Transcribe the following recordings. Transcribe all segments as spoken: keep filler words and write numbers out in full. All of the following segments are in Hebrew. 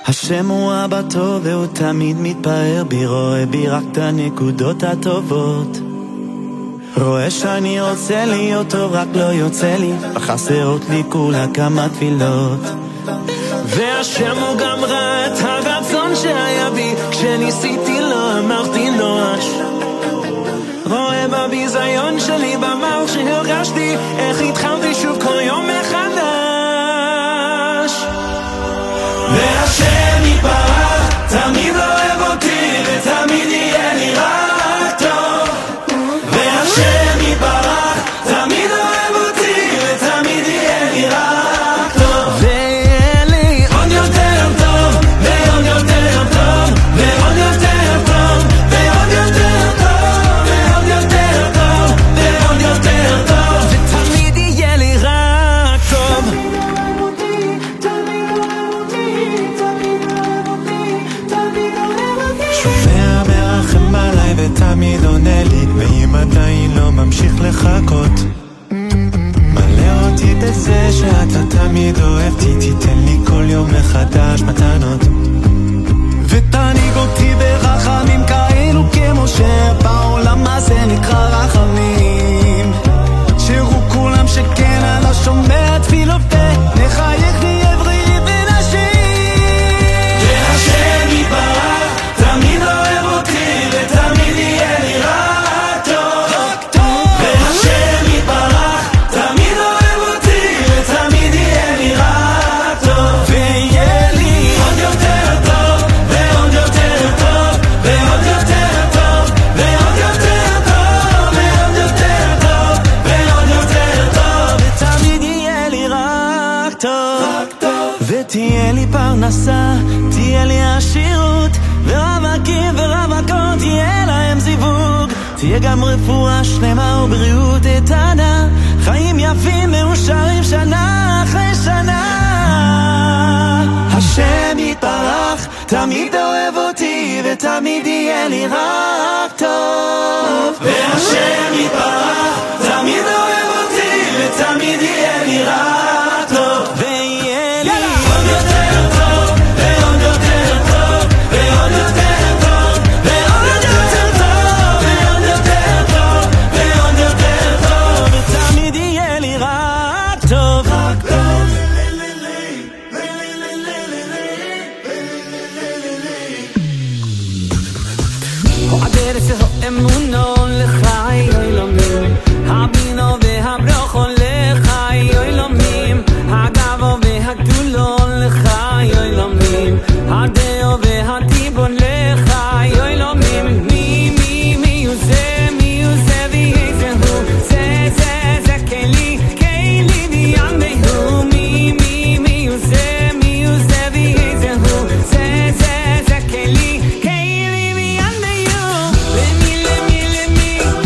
השם הוא אבא טוב והוא תמיד מתפאר בי, רואה בי רק את הנקודות הטובות, רואה שאני רוצה להיות טוב רק לא יוצא לי, החסרות לי כולה כמה תפילות. והשם הוא גם ראה את הרצון שהיה בי, כשניסיתי לא אמרתי נואש, רואה בביזיון שלי במר שהרגשתי, איך התחלתי שוב כל יום מחדש. והשם יתברך תמיד אוהב אותי ותמיד יהיה לי רק טוב, והשם יתברך תמיד אוהב אותי ותמיד יהיה לי רק טוב, ויהיה לי עוד יותר טוב ועוד יותר טוב ועוד יותר טוב ועוד יותר טוב ועוד יותר טוב ועוד יותר טוב, ותמיד יהיה לי רק טוב. שומע מרחם עליי ותמיד עונה לי, ואם עדיין לא ממשיך לחכות, מלא אותי בזה שאתה תמיד אוהבתי, תיתן לי כל יום מחדש מתנות, ותניג אותי ברחמים כאלו כמו שבעולם הזה נקרא רחמים, שירו כולם שכן אני לא שומע תפילות ונחייך נהיה בריאים ונשים. והשם יתברך תמיד אוהב אותי ותמיד יהיה לי רק טוב, והשם יתברך תמיד אוהב אותי ותמיד יהיה לי רק טוב, ויהיה לי עוד יותר טוב ועוד יותר טוב ועוד יותר טוב ועוד יותר טוב ועוד יותר טוב ועוד יותר טוב, ותמיד יהיה לי רק טוב, ותהיה לי פרנסה, תהיה לי עשירות, ורווקים ורווקות תהיה להם זיווג, תהיה גם רפואה שלמה ובריאות איתנה, חיים יפים מאושרים שנה אחרי שנה. השם יתברך תמיד אוהב אותי ותמיד יהיה לי רק טוב, והשם יתברך תמיד אוהב אותי ותמיד יהיה לי רק טוב, ויהיה לי עוד יותר טוב ועוד יותר טוב ועוד יותר טוב ועוד יותר טוב ועוד יותר טוב ועוד יותר טוב, ותמיד יהיה לי רק טוב, רק טוב. הדרך האמונו לחיי עולמים, הבינו והברוכו לחיי עולמים, הגבו והגדולו לחיי עולמים, הדאו והטיבון לחיי עולמים. מי מי מי הוא זה מי הוא זה ואיזה הוא זה זה זה כלי כלי ויאמי הוא, מי מי מי הוא זה מי הוא זה ואיזה הוא זה זה זה כלי כלי ויאמי הוא, למי למי למי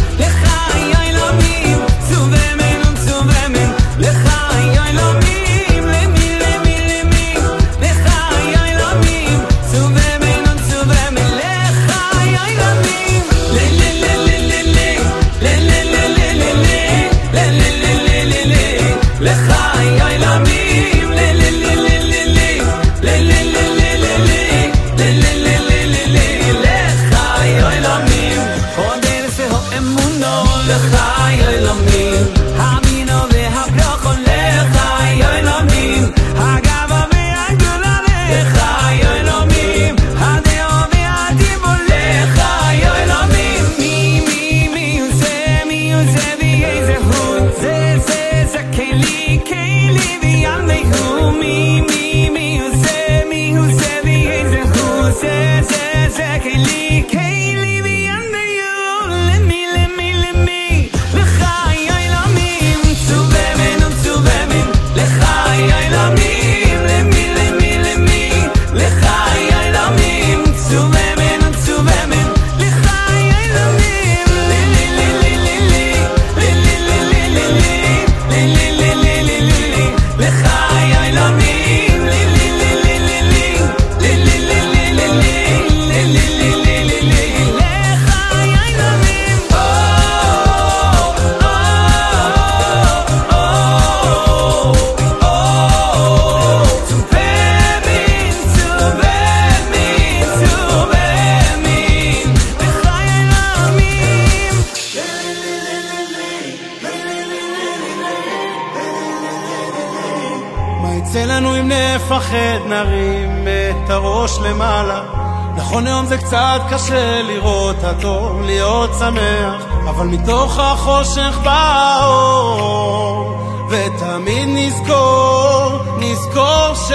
נפחד, נרים את הראש למעלה. נכון היום זה קצת קשה לראות הטוב, להיות שמח, אבל מתוך החושך באור, ותמיד נזכור, נזכור ש...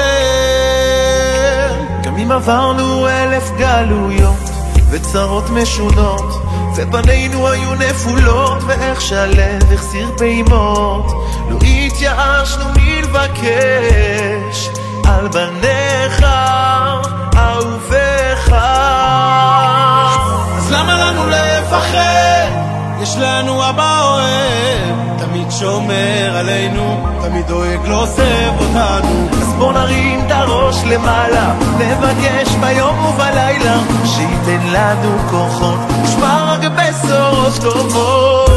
גם אם עברנו אלף גלויות וצרות משונות, ופנינו היו נפולות, ואיך שהלב החסיר פעימות, לא התייאשנו מלבקש על בניך אהוביך. אז למה לנו לפחד? יש לנו אבא אוהב, תמיד שומר עלינו, תמיד דואג, לא עוזב אותנו. אז בוא נרים את הראש למעלה, נבקש ביום ובלילה, שייתן לנו כוחות, נשמע רק בשורות טובות.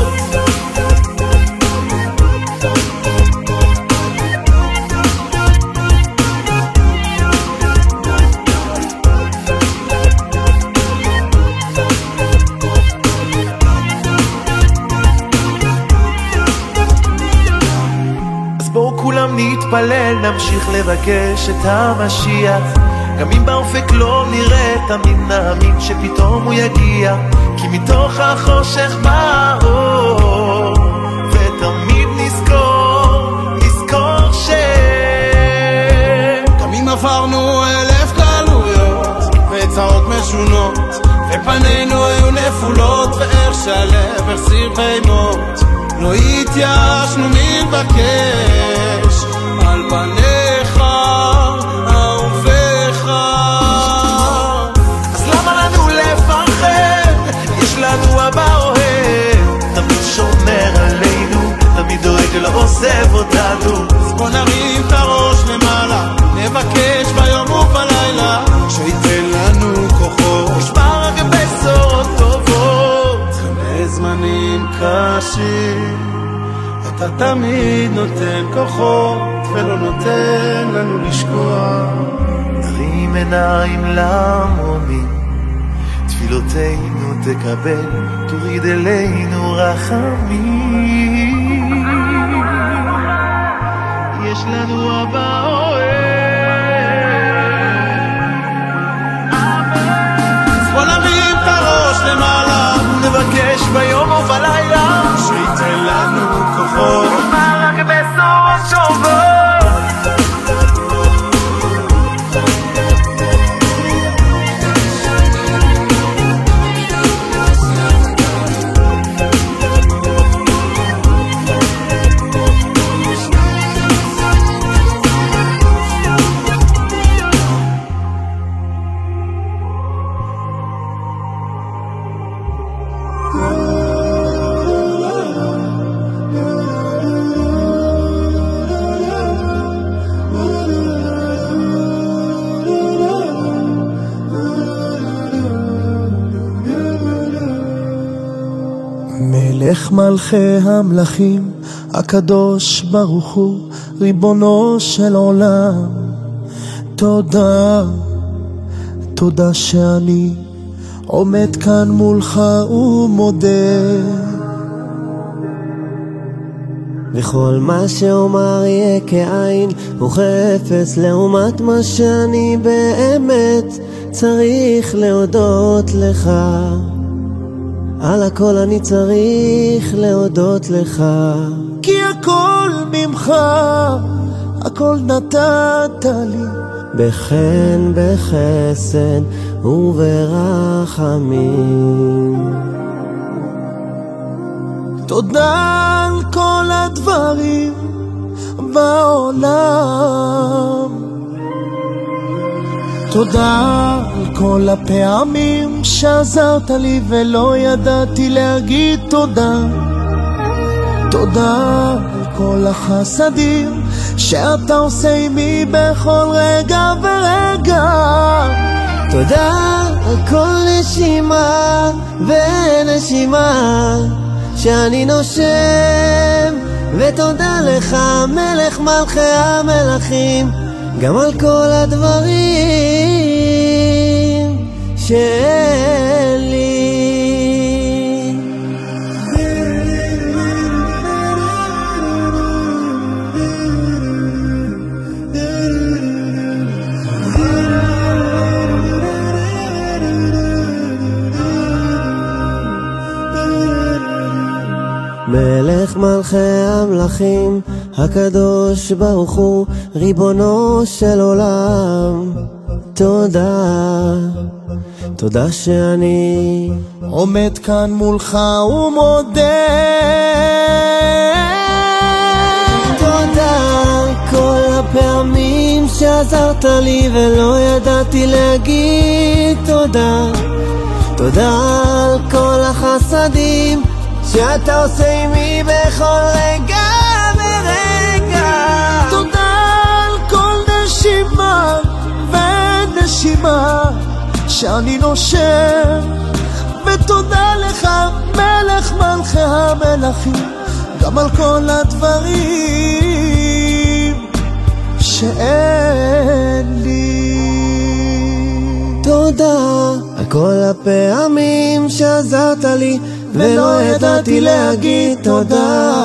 כולם נתפלל, נמשיך לבקש את המשיח, גם אם באופק לא נראה, תמיד נאמין שפתאום הוא יגיע, כי מתוך החושך באור, ותמיד נזכור, נזכור ש... גם אם עברנו אלף גלויות וצרות משונות, ופנינו היו נפולות, ואיך שהלב החסיר פעימות, לא התייאשנו מלבקש על בניך אהוביך. אז למה לנו לפחד? יש לנו אבא אוהב, תמיד שומר עלינו, תמיד דואג, לא עוזב אותנו. אז בוא נרים את הראש למעלה, נבקש ביום ובלילה, שייתן לנו כוחות, נשמע רק בשורות טובות. בזמנים קשים אתה תמיד נותן כוחות, ולא נותן לנו לשקוע. נרים עיניים למרומים, תפילותינו תקבל, תוריד אלינו רחמים. יש לנו אבא אוהב, אז בוא נרים את הראש למעלה, נבקש ביום ובלילה, שייתן לנו כוחות, נשמע רק בשורות טובות. מלך מלכי המלכים, הקדוש ברוך הוא, ריבונו של עולם, תודה, תודה שאני עומד כאן מולך ומודה. וכל מה שאומר יהיה כעין וכאפס לעומת מה שאני באמת צריך להודות לך. על הכל אני צריך להודות לך, כי הכל ממך, הכל נתת לי, בחן בחסד וברחמים. תודה על כל הדברים בעולם, תודה על כל הפעמים שעזרת לי ולא ידעתי להגיד תודה, תודה על כל החסדים שאתה עושה עימי בכל רגע ורגע, תודה על כל נשימה ונשימה שאני נושם, ותודה לך מלך מלכי המלכים גם על כל הדברים שאין לי. מלכי המלכים, הקדוש ברוך הוא, ריבונו של עולם. תודה, תודה שאני עומד כאן מולך ומודה. תודה על כל הפעמים שעזרת לי ולא ידעתי להגיד תודה. תודה על כל החסדים שאתה עושה עמי בכל רגע ורגע. תודה על כל נשימה ונשימה שאני נושם, ותודה לך מלך מלכי המלכים גם על כל הדברים שאין לי. תודה על כל הפעמים שעזרת לי ולא ידעתי להגיד תודה.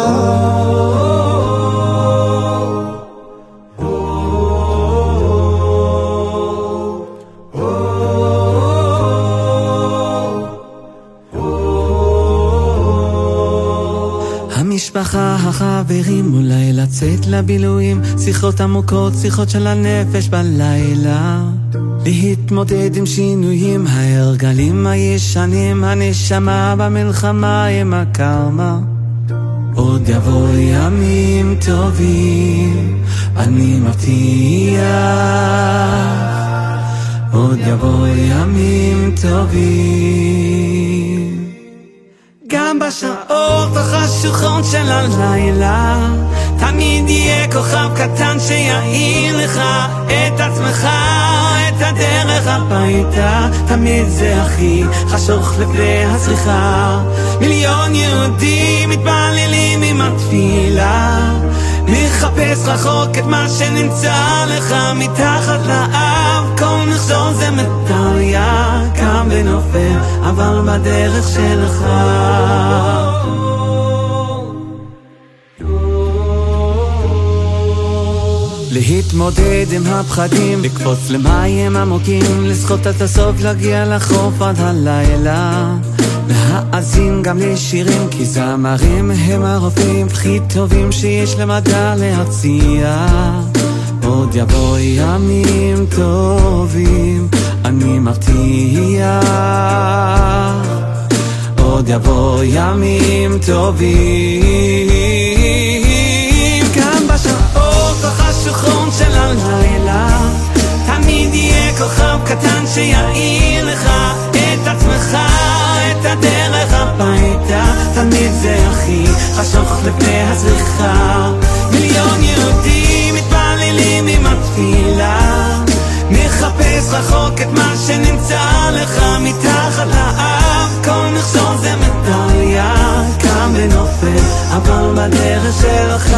המשפחה, החברים, אולי לצאת לבילויים, שיחות עמוקות, שיחות של הנפש בלילה, להתמודד עם שינויים, ההרגלים הישנים, הנשמה במלחמה עם הקרמה. עוד יבוא ימים טובים, אני מבטיח, עוד יבוא ימים טובים. גם בשעות החשוכות של הלילה תמיד יהיה כוכב קטן שיעיר לך את עצמך, את הדרך הביתה. תמיד זה הכי חשוך לפני הצריכה. מיליון יהודים מתפללים עם התפילה, מחפש רחוק את מה שנמצא לך מתחת לאף. כל מכשול זה מטריה, קם ונופל אבל בדרך שלך. להתמודד עם הפחדים, לקפוץ למים עמוקים, לשחות את הסוף, להגיע לחוף עד הלילה, להאזין גם לשירים כי זמרים הם הרופאים הכי טובים שיש למדע להציע. עוד יבוא ימים טובים, אני מבטיח, עוד יבוא ימים טובים. גם בשעות החשוכות של הלילה תמיד יהיה כוכב קטן שיעיר לך את עצמך, את הדרך הביתה. תמיד זה הכי חשוך לפני הצריכה. מיליון יהודים מתפללים עם התפילה, מחפש רחוק את מה שנמצא לך מתחת לאף. כל מכשול זה מטריה, קם ונופל אבל בדרך שלך.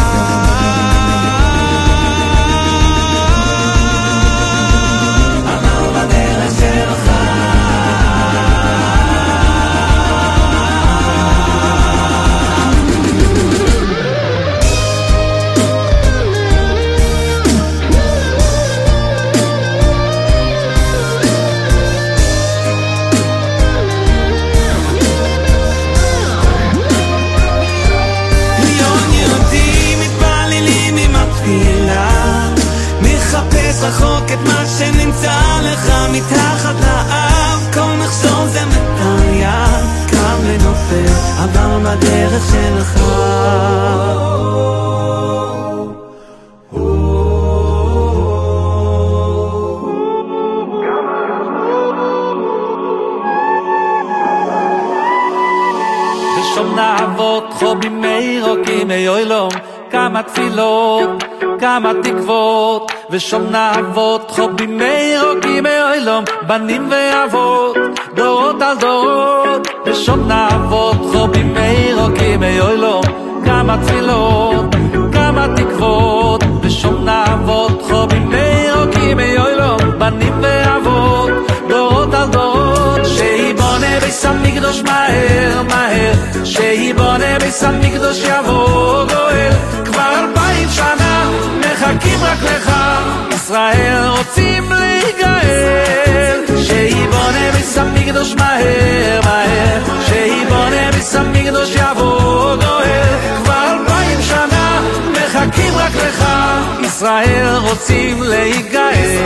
רחוק את מה שנמצא לך מתחת לאף. כל מכשול זה מטריה, קם ונופל אבל בדרך שלך. ושום נעבות חובים מירוקים מיילום, כמה תפילות, כמה תקוות, ושום נעבות חובים מירוקים מיילום, בנים ואבות, דורות על דורות. ושום נעבות חובים מירוקים מיילום, כמה תפילות, כמה תקוות, ושום נעבות חובים מירוקים מיילום, בנים ואבות, דורות על דורות. שיבונה ביס המקדוש מהר מהר, שיבונה ביס המקדוש יבוא גואל. כבר אלפיים שנה מחכים רק לך, ישראל רוצים להיגאל. שיבונה ביס המקדוש מהר מהר, שיבונה ביס המקדוש יבוא גואל. כבר רוצים להיגאל.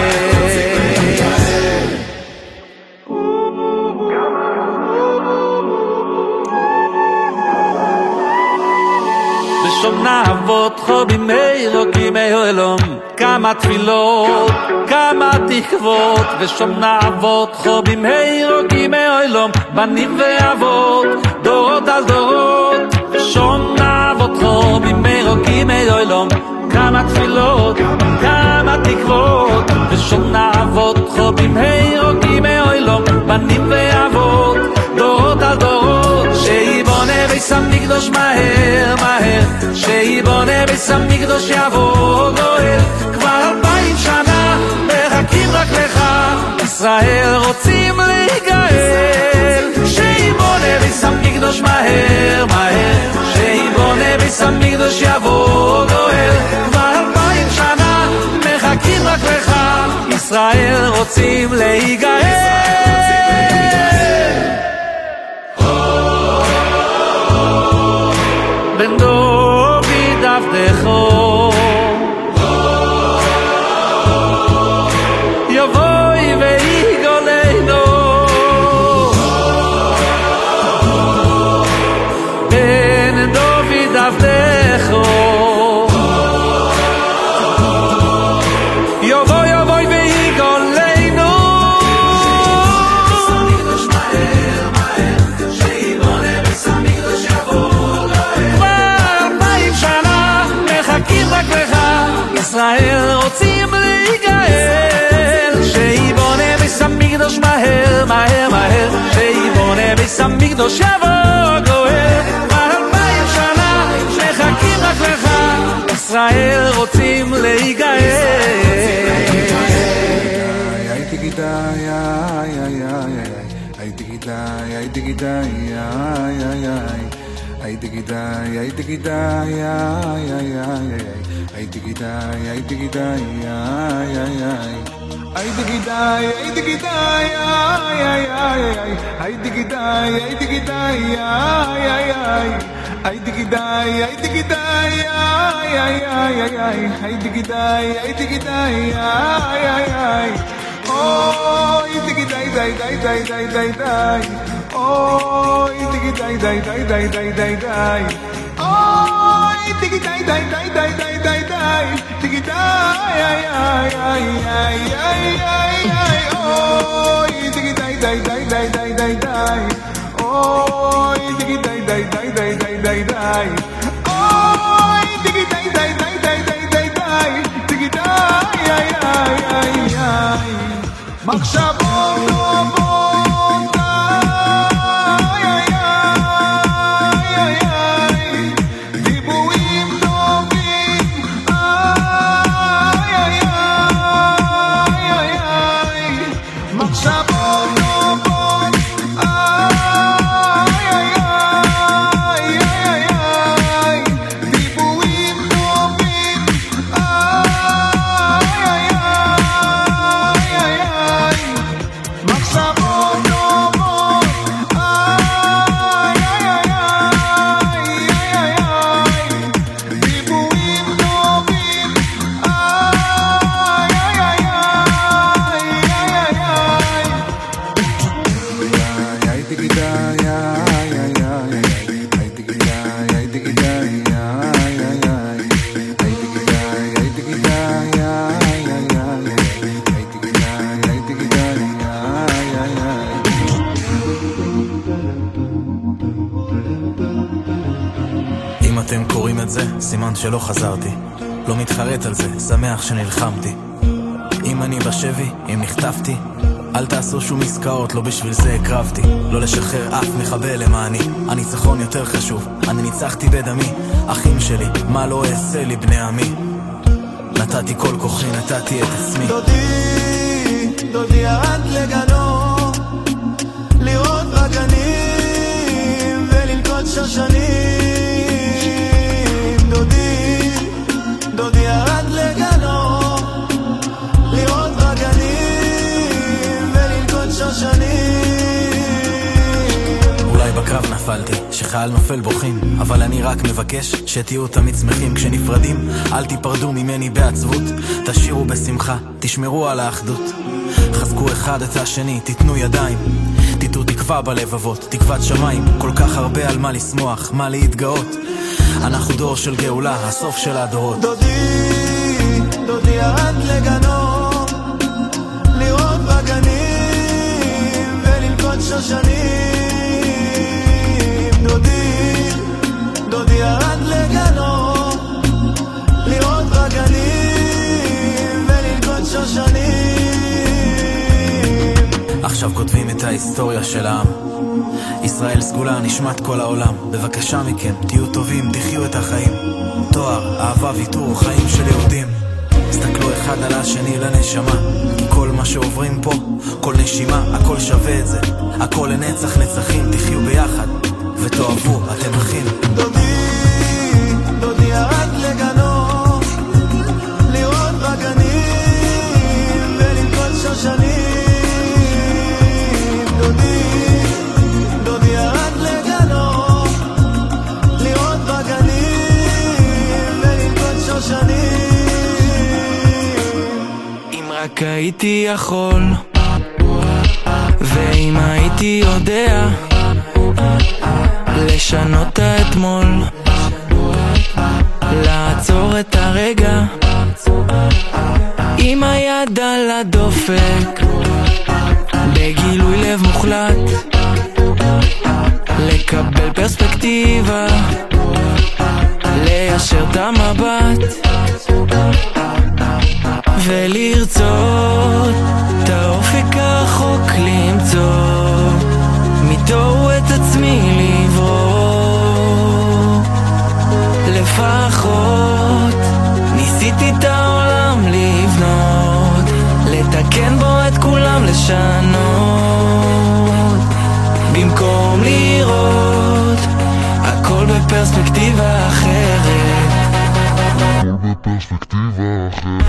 ושום נעבוד חו בימי רוקימי עולם, כמה תפילות, כמה תקוות, ושום נעבוד חו בימי רוקימי עולם, בנים ואבות, דורות על דורות. ושום נעבוד חו בימי רוקימי עולם, כמה תפילות, כמה תקוות, ושום נעבוד חו בימי רוקימי עולם, בנים ואבות, דורות על דורות. שיבונה ביס המקדוש מהר מהר, שיבונה ביס המקדוש יבוא גואל. כבר אלפיים שנה מחכים רק לך, ישראל רוצים להיגאל. שיבונה ביס המקדוש מהר מהר, שיבונה ביס המקדוש יבוא גואל. כבר אלפיים שנה מחכים רק לך, ישראל רוצים להיגאל. בן דוד עבדכו יבואי ויגאלנו, בן דוד עבדכו יבוא יבואי ויגאלנו. ישראל רוצים להיגאל. שיבונה ביס המקדוש מהר מהר מהר, שיבונה ביס המקדוש יבוא גואל. כבר אלפיים שנה מחכים רק לך, ישראל רוצים להיגאל. הייתי גידי הייתי גידי הייתי גידי הייתי גידי הייתי גידי הייתי גידי הייתי גידי הייתי גידי הייתי גידי הייתי גידי הייתי גידי הייתי גידי הייתי גידי הייתי גידי הייתי גידי oh הייתי גידי די די די די די די oh הייתי גידי די די די די די די oh הייתי גידי די די די די די די די די ay ay ay ay ay ay oh די די די די די די די די oh די די די די די די די די oh די די די די די די די די די די ay ay ay ay מחשבות טובות ay ay ay ay דיבורים טובים ay ay ay ay מחשבות טובות ay ay ay ay דיבורים טובים ay ay ay מחשבות טובות ay ay ay דיבורים טובים ay ay הייתי גידי הייתי גידי הייתי גידי הייתי גידי הייתי גידי הייתי גידי הייתי גידי אם אתם קוראים את זה, סימן שלא חזרתי, לא מתחרט על זה, שמח שנלחמתי. אם אני בשבי, אם נחטפתי, אל תעשו שום עסקאות, לא בשביל זה הקרבתי. לא לשחרר אף מחבל למעני, הניצחון יותר חשוב, אני ניצחתי בדמי. אחים שלי, מה לא אעשה לי בני עמי? נתתי כל כוחי, נתתי את עצמי. דודי, דודי ירד לגנו, לראות בגנים וללקוט שושנים. דודי, דודי ירד לגנו, לראות בגנים וללקוט שושנים. אולי בקרב נפל נפלתי, שחייל נופל בוכים, אבל אני רק מבקש שתהיו תמיד שמחים. כשנפרדים, אל תיפרדו ממני בעצבות, תשאירו בשמחה, תשמרו על האחדות. חזקו אחד את השני, תיתנו ידיים, תיתנו תקווה בלבבות, תקוות שמיים. כל כך הרבה על מה לשמוח, מה להתגאות. אנחנו דור של גאולה, הסוף של הדורות. דודי, דודי ירד לגנו, לראות בגנים וללקוט שושנים. דודי, דודי ירד לגנו, לראות בגנים וללקוט שושנים. עכשיו כותבים את ההיסטוריה של העם, ישראל סגולה, נשמת כל העולם. בבקשה מכם, תהיו טובים, תחיו את החיים. תואר, אהבה, ויתור, חיים של יהודים. הסתכלו אחד על השני לנשמה, כי כל מה שעוברים פה, כל נשימה, הכל שווה את זה, הכל לנצח נצחים. תחיו ביחד ותאהבו, אתם אחים. דודי, דודי ירד לגנו, לראות בגנים וללקוט שושנים. דודי, דודי ירד לגנו, לראות בגנים וללקוט שושנים. אם רק הייתי יכול, ואם הייתי יודע לשנות האתמול, לעצור את הרגע עם היד על הדופק, בגילוי לב מוחלט, לקבל פרספקטיבה, ליישר את המבט ולרצות את האופק הרחוק, למצוא מתו את עצמי לברוא. לפחות ניסיתי את העולם לבנות, לתקן בו את כולם, לשנות, במקום לראות הכל בפרספקטיבה אחרת. הכל בפרספקטיבה אחרת.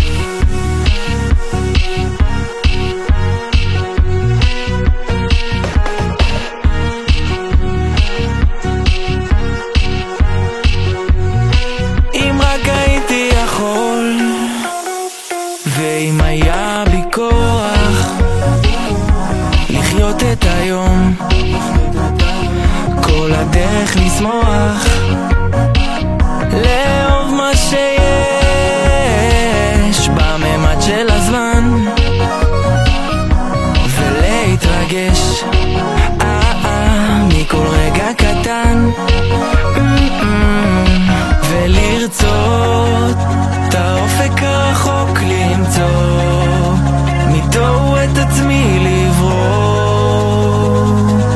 ואם היה בי כוח לחיות את היום, כל הדרך לשמוח, לאהוב מה שיש בממד של הזמן, ולהתרגש אה אה מכל רגע קטן, ולרצות את האופק הרחוק, למצוא מתו את עצמי לברוא.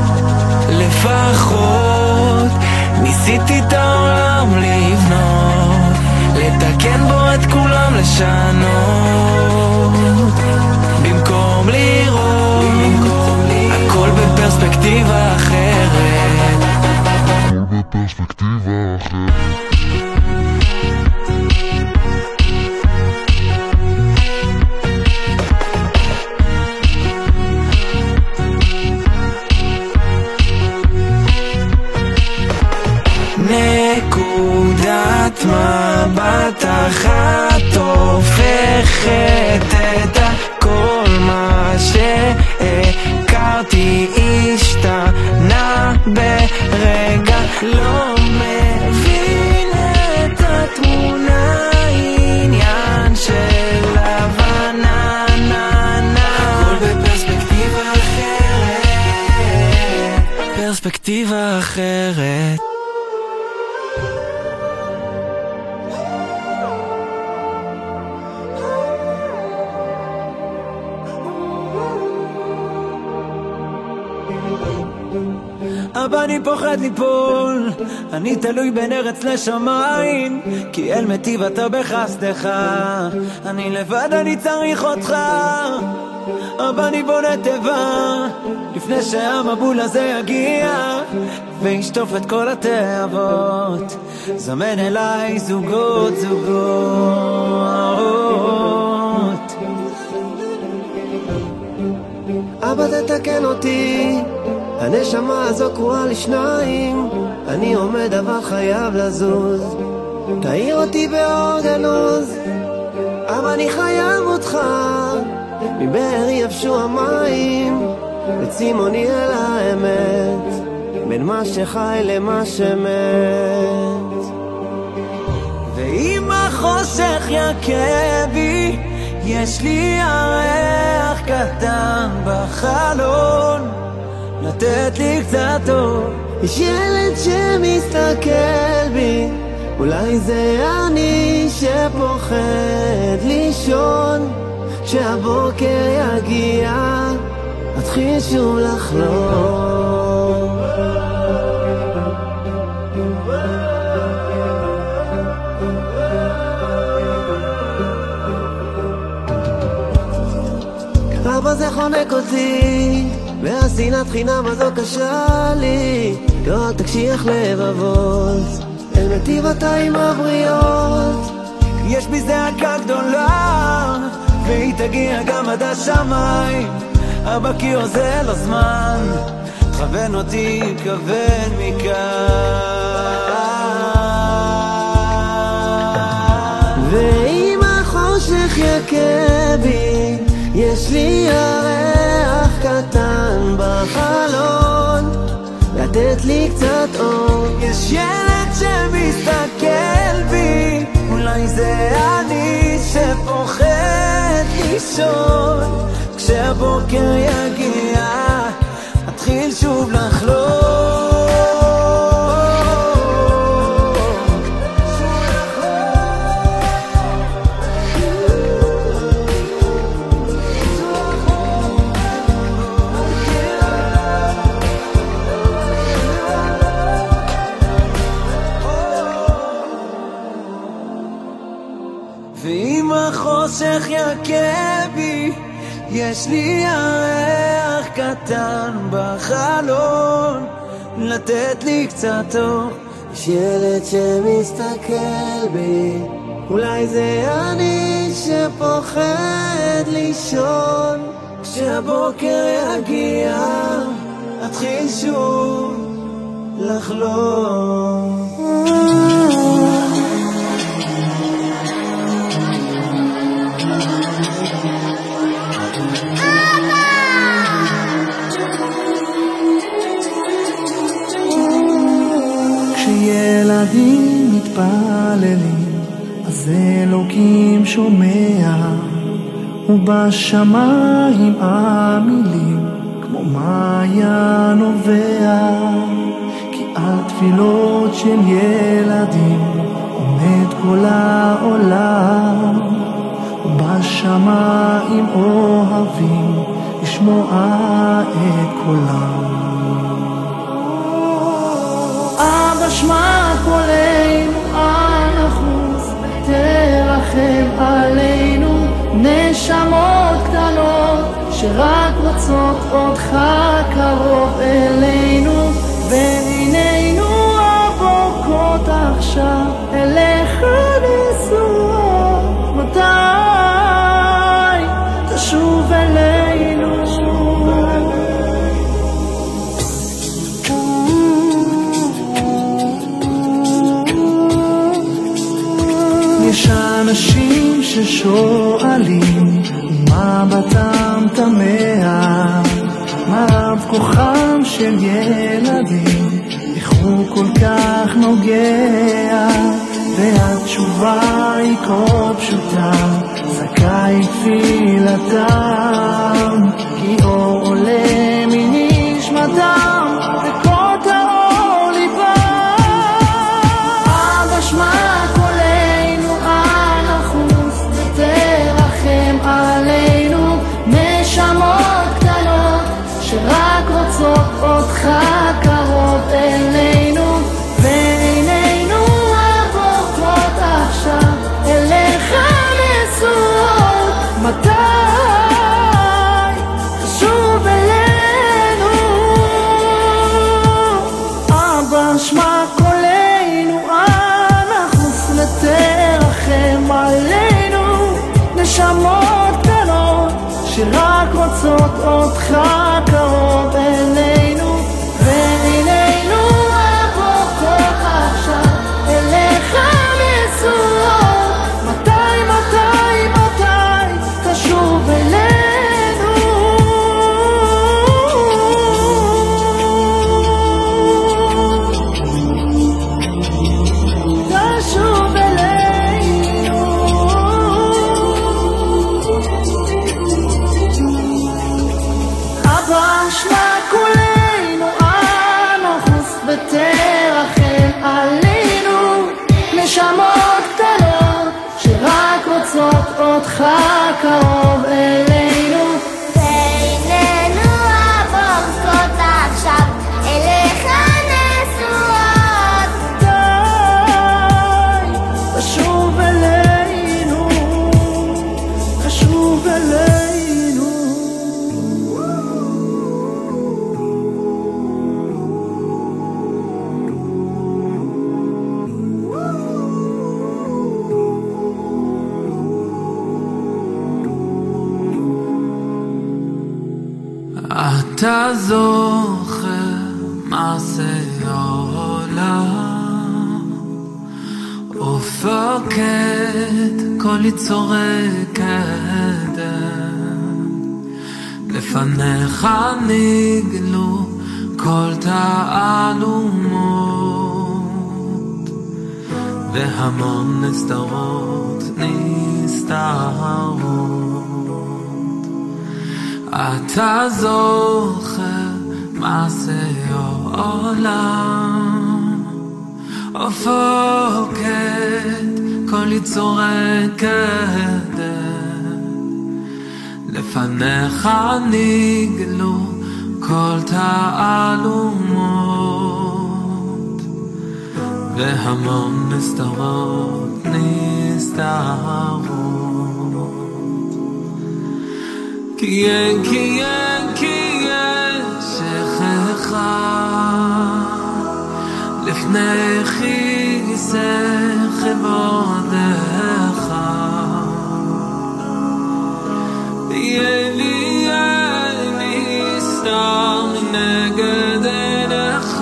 לפחות ניסיתי את העולם לבנות, לתקן בו את כולם, לשנות, במקום לראות הכל בפרספקטיבה אחרת. הכל בפרספקטיבה אחרת. נקודת מבט אחת הופכת את הכל, מה שהכרתי השתנה ברגע, לא מבין את התמונה, עניין של הבנה, הכל בפרספקטיבה אחרת, פרספקטיבה אחרת. אבל אני פוחד ליפול, אני תלוי בין ארץ לשמיים, כי אל מטיב אתה בחסדך, אני לבד אני צריך אותך. אבל אני בונה טבע לפני שהמבול הזה יגיע וישטוף את כל התאבות. זמן אליי זוגות זוגות. אבא תתקן אותי הנשמה הזו קרועה לשניים, אני עומד אבל חייב לזוז. תאיר אותי באור גנוז, אבל אני חייב אותך. מבאר יבשו המים, וצימוני אל האמת, בין מה שחי למה שמת. ואם החושך יכה בי, יש לי ירח קטן בחלון, לתת לי קצת אור. יש ילד שמסתכל בי, אולי זה אני שפוחד לישון. כשהבוקר יגיע, אתחיל שוב לחלום. אבא זה חונק אותי, והשנאת חינם הזו קשה לי. לא תקשיח לבבות, אל נתיבתיים הבריות. יש בי זעקה גדולה, והיא תגיע גם עד השמיים. אבא כי עוזר לזמן, תכוון אותי, כוון מכאן. ואם החושך יכה בי, יש לי ירח קטן בחלון, לתת לי קצת אור. יש ילד שמסתכל בי, אולי זה אני שפוחד לישון. כשהבוקר יגיע, אתחיל שוב לחלום. ואם החושך יכה בי, יש לי ירח קטן בחלון, לתת לי קצת אור. יש ילד שמסתכל בי, אולי זה אני שפוחד לישון. כשהבוקר יגיע, אתחיל שוב לחלום. ילדים מתפללים, אז אלוקים שומע, ובשמיים המילים כמו מעיין נובע. כי על תפילות של ילדים עומד כל העולם, ובשמיים אוהבים לשמוע את קולם. שמע קולנו, אנא חוס, תרחם עלינו. נשמות קטנות שרק רוצות אותך קרוב אלינו, ועינינו הבוקות עכשיו אליך נשואות. מתי תשוב אלינו? יש אנשים ששואלים מבטם תמה, מה רב כוחם של ילדים, איך הוא כל כך נוגע. והתשובה היא כה פשוטה, זכאי תפילתם, כי אור עולה מנשמתם וכל טהור ליבם. אבא שמע קולנו, אנא חוס ותרחם עלינו. נשמות קטנות שרק רוצות אותך קרוב אלינו, ועינינו הבוקות עכשיו אליך נשואות. מתי תשוב אלינו? אבא שמע קולנו, אנא חוס ותרחם עלינו. נשמות קטנות שרק רוצות אותך קרוב אלינו, אתה זוכר מעשה העולם ופוקד כל יצורי קדם לפניך נגלו כל תעלומות והמון נסתרות נסתרות אתה זוכר מעשה העולם ופוקד כל יצורי קדם לפניך נגלו כל תעלומות והמון נסתרות נסתרות כי אין כי אין כי אין שכחה לפני כיסא כבודך אין לי אין לי סתם מנגד עיניך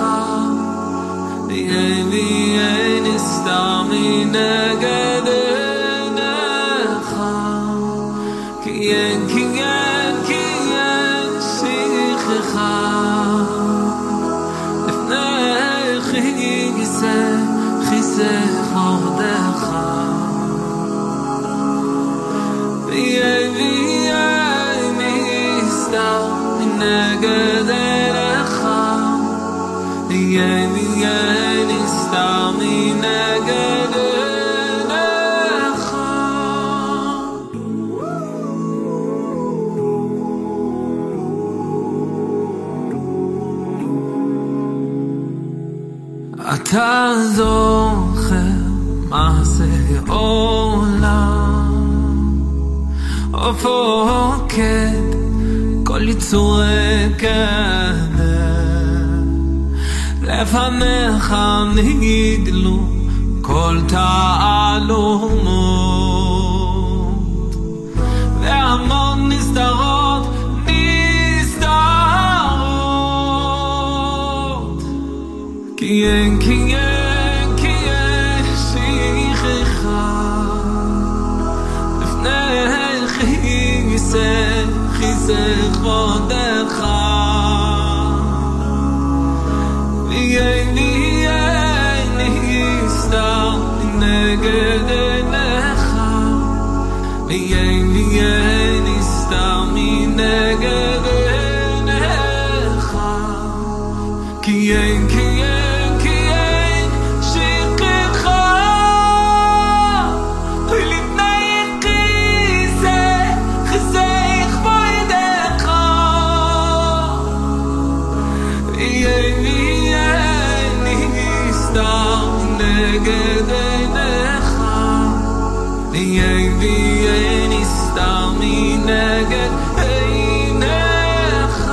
אין לי אין לי סתם מנגד עיניך כי אין כי אין כי אין שכחה לפני כיסא כיסא כבודך אין לי אין לי סתם מנגד עיניך אין לי אין לי סתם מנגד עיניך אתה זוכר מעשה עולם ופוקד כל יצורי קדם לפניך נגלו כל תעלומות והמון נסתרות נסתרות כי אין כי אין כי אין שכחה לפני כיסא כיסא כבודך אין לי אין לי סתם מנגד עיניך אין לי אין לי סתם מנגד עיניך כי אין כי אין כי אין שכחה לפני כיסא כיסא כבודך אין לי אין לי סתם מנגד עיניך אין לי אין לי סתם מנגד עיניך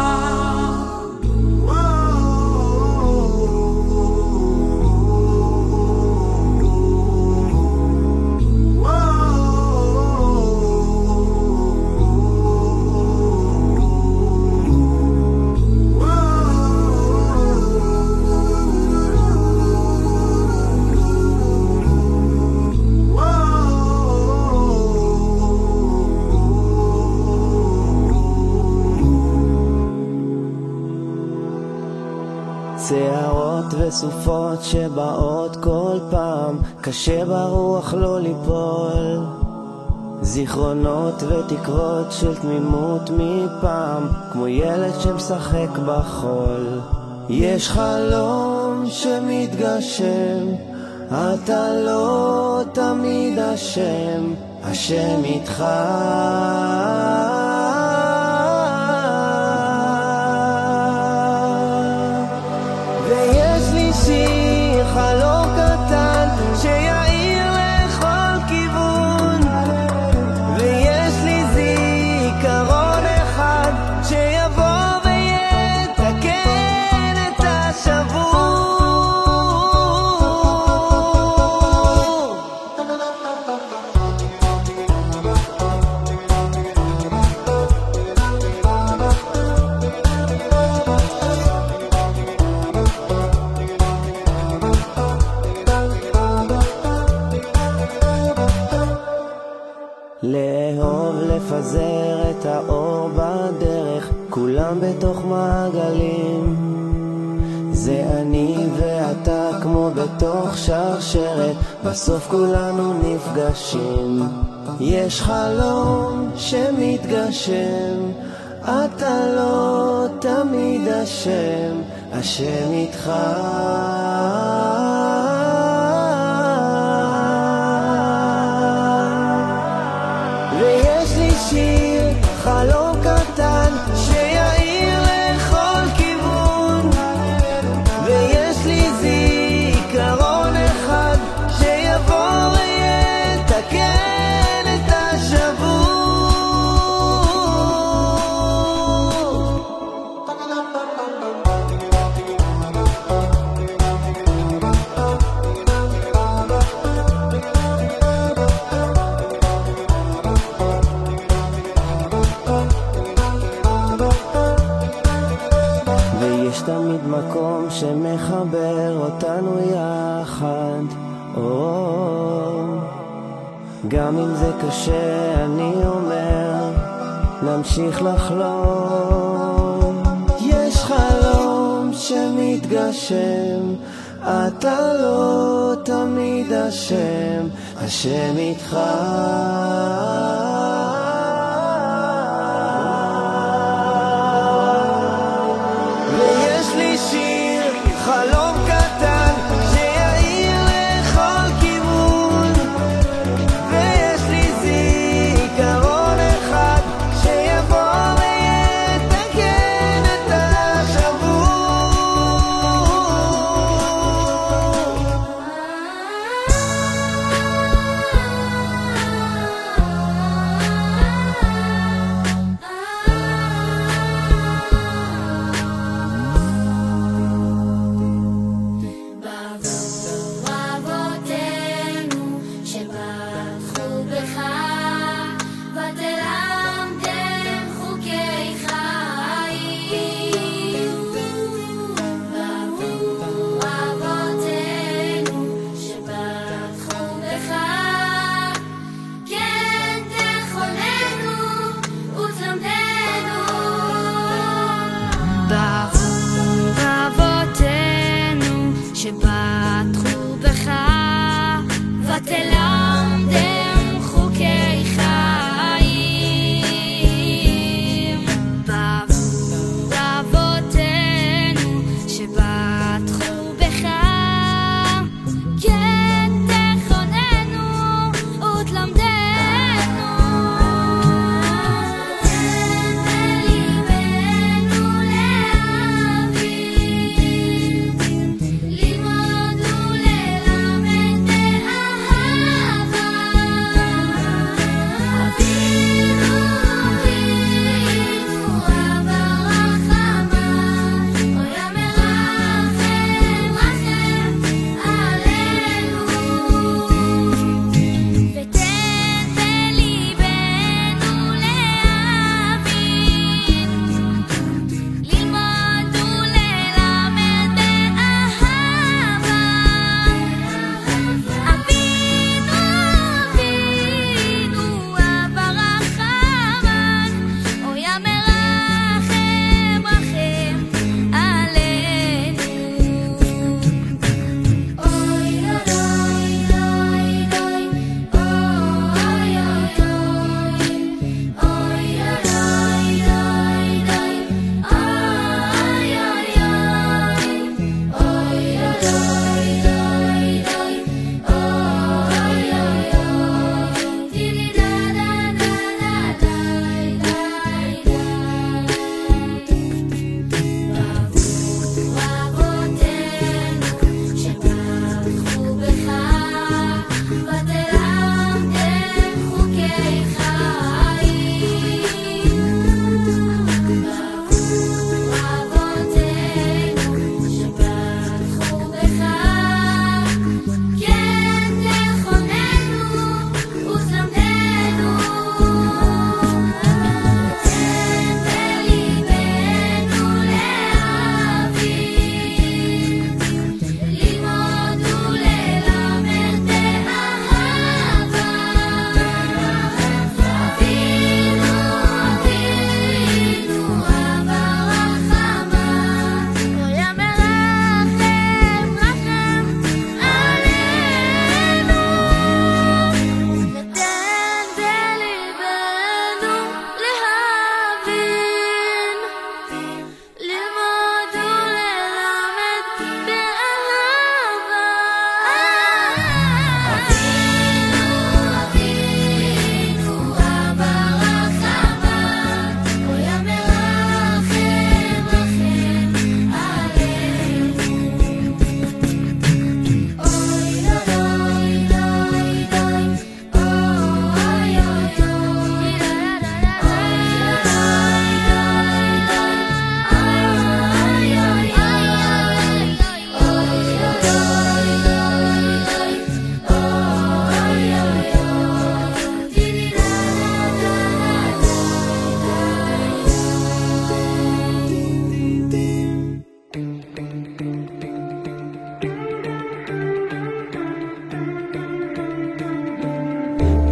שערות וסופות שבאות כל פעם קשה ברוח לא ליפול זיכרונות ותקוות של תמימות מפעם כמו ילד שמשחק בחול יש חלום שמתגשם אתה לא תמיד אשם השם איתך חלום קטן שיעיר לכל כיוון ויש לי זיכרון אחד שיבוא ויתקן את השבור כולם בתוך מעגלים, זה אני ואתה כמו בתוך שרשרת, בסוף כולנו נפגשים. יש חלום שמתגשם, אתה לא תמיד אשם, השם איתך. ויש לי שיר, חלום קטן שיעיר לכל כיוון, ויש לי זיכרון אחד שיבוא ויתקן את השבור. ויש תמיד מקום שמחבר אותנו יחד, או גם אם זה קשה אני אומר נמשיך לחלום. יש חלום שמתגשם, אתה לא תמיד אשם, השם איתך. ויש לי שיר, חלום קטן שיעיר לכל כיוון, ויש לי זיכרון אחד שיבוא ויתקן את השבור.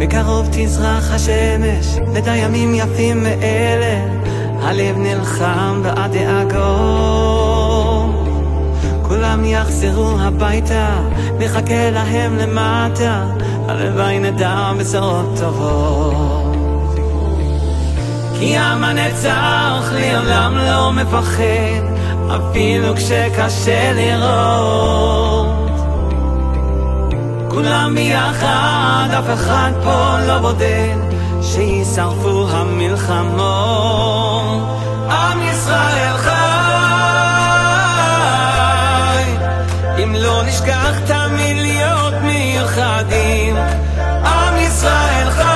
בקרוב תזרח השמש ודע ימים יפים מאלה, הלב נלחם בעד דאגות, כולם יחזרו הביתה, נחכה להם למטה, הלוואי נדע בשורות טובות. כי עם הנצח לעולם לא מפחד, אפילו כשקשה לראות, כולם ביחד, אף אחד פה לא בודד, שישרפו המלחמות. עם ישראל חי, אם לא נשכח תמיד להיות מיוחדים. עם ישראל חי,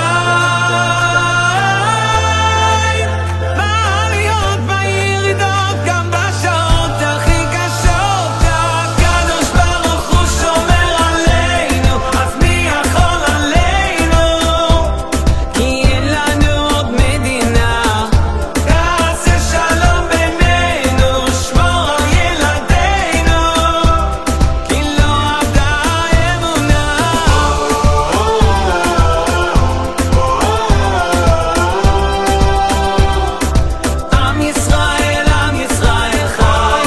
בעליות בירידות, גם בשעות הכי קשות, הקדוש ברוך הוא שומר עלינו, אז מי יכול עלינו? כי אין לנו עוד מדינה, תעשה שלום בינינו, שמור על ילדינו, כי לא אבדה האמונה. עם ישראל, עם ישראל חי,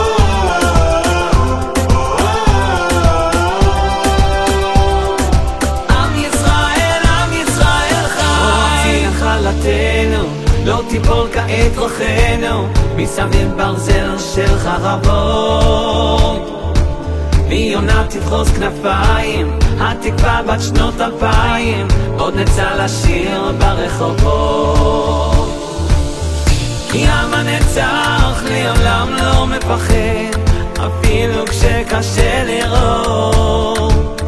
עם ישראל, עם ישראל חי. נחלתנו לא תיפול כעת רוחנו, מסביב ברזל של חרבות, ויונה תפרוס כנפיים, התקווה בת שנות אלפיים, עוד נצא לשיר ברחובות. כי עם הנצח לעולם לא מפחד, אפילו כשקשה לראות,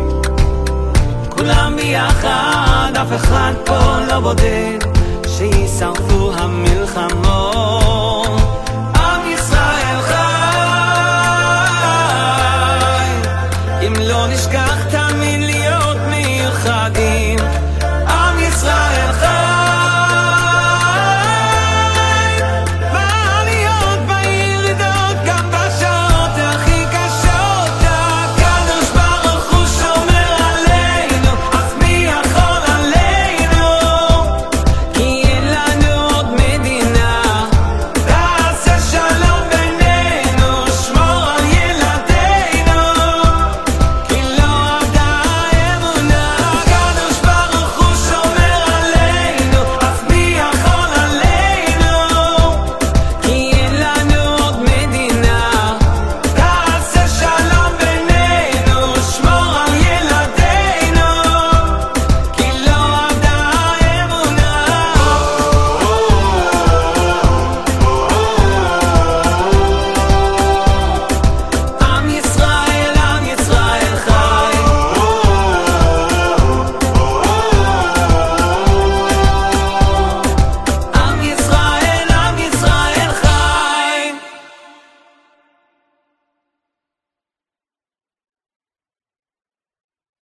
כולם ביחד, אף אחד פה לא בודד, שישרפו המלחמות.